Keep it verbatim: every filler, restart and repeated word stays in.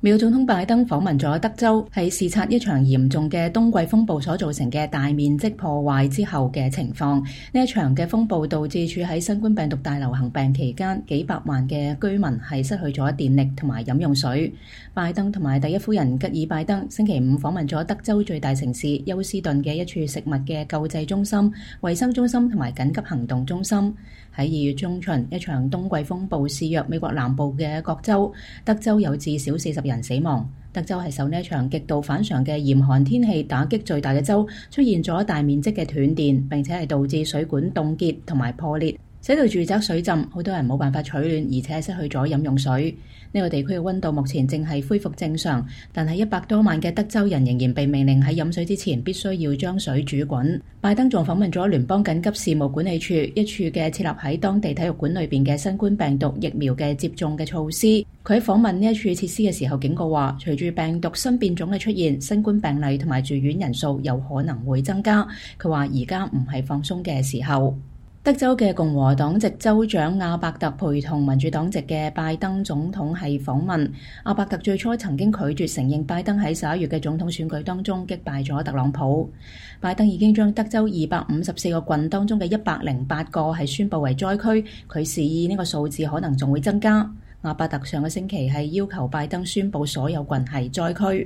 美國總統拜登訪問咗德州，係視察一場嚴重嘅冬季風暴所造成嘅大面積破壞之後嘅情況。呢一場嘅風暴導致處喺新冠病毒大流行病期間，幾百萬嘅居民係失去咗電力同埋飲用水。拜登同埋第一夫人吉爾拜登星期五訪問咗德州最大城市休斯頓嘅一處食物嘅救濟中心、衛生中心同埋緊急行動中心。喺二月中旬，一場冬季風暴肆虐美國南部嘅各州，德州有至少四十人死亡。德州係受呢一場極度反常嘅嚴寒天氣打擊最大嘅州，出現咗大面積嘅斷電，並且係導致水管凍結同埋破裂，使到住宅水浸，好多人冇辦法取暖，而且失去咗飲用水。呢個地區嘅溫度目前正係恢復正常，但係一百多萬嘅德州人仍然被命令喺飲水之前必須要將水煮滾。拜登仲訪問咗聯邦緊急事務管理處，一處嘅設立喺當地體育館裏邊嘅新冠病毒疫苗嘅接種嘅措施。佢喺訪問呢一處設施嘅時候警告話，隨住病毒新變種嘅出現，新冠病例同埋住院人數有可能會增加。佢話而家唔係放鬆嘅時候。德州嘅共和黨籍州長阿伯特陪同民主黨籍嘅拜登總統係訪問。阿伯特最初曾經拒絕承認拜登喺十一月嘅總統選舉當中擊敗咗特朗普。拜登已經將德州二百五十四個郡當中嘅一百零八個係宣佈為災區，佢示意呢個數字可能仲會增加。阿伯特上個星期係要求拜登宣佈所有郡係災區。